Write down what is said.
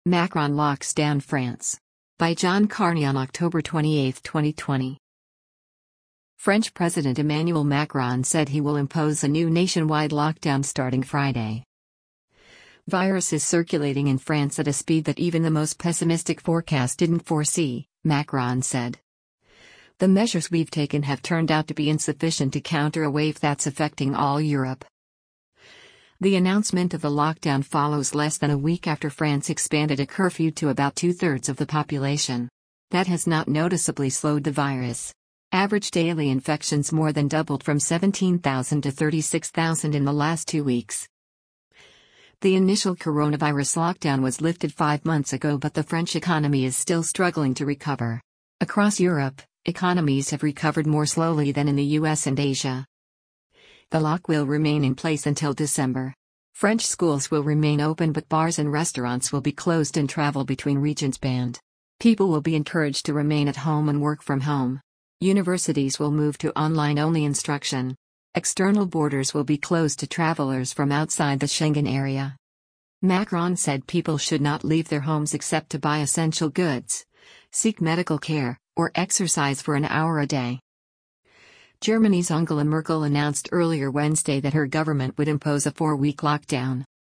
Macron locks down France. By John Carney on October 28, 2020. French President Emmanuel Macron said he will impose a new nationwide lockdown starting Friday. Virus is circulating in France at a speed that even the most pessimistic forecast didn't foresee, Macron said. The measures we've taken have turned out to be insufficient to counter a wave that's affecting all Europe. The announcement of the lockdown follows less than a week after France expanded a curfew to about two-thirds of the population. That has not noticeably slowed the virus. Average daily infections more than doubled from 17,000 to 36,000 in the last 2 weeks. The initial coronavirus lockdown was lifted 5 months ago, but the French economy is still struggling to recover. Across Europe, economies have recovered more slowly than in the US and Asia. The lock will remain in place until December. French schools will remain open, but bars and restaurants will be closed and travel between regions banned. People will be encouraged to remain at home and work from home. Universities will move to online-only instruction. External borders will be closed to travelers from outside the Schengen area. Macron said people should not leave their homes except to buy essential goods, seek medical care, or exercise for an hour a day. Germany's Angela Merkel announced earlier Wednesday that her government would impose a 4-week lockdown.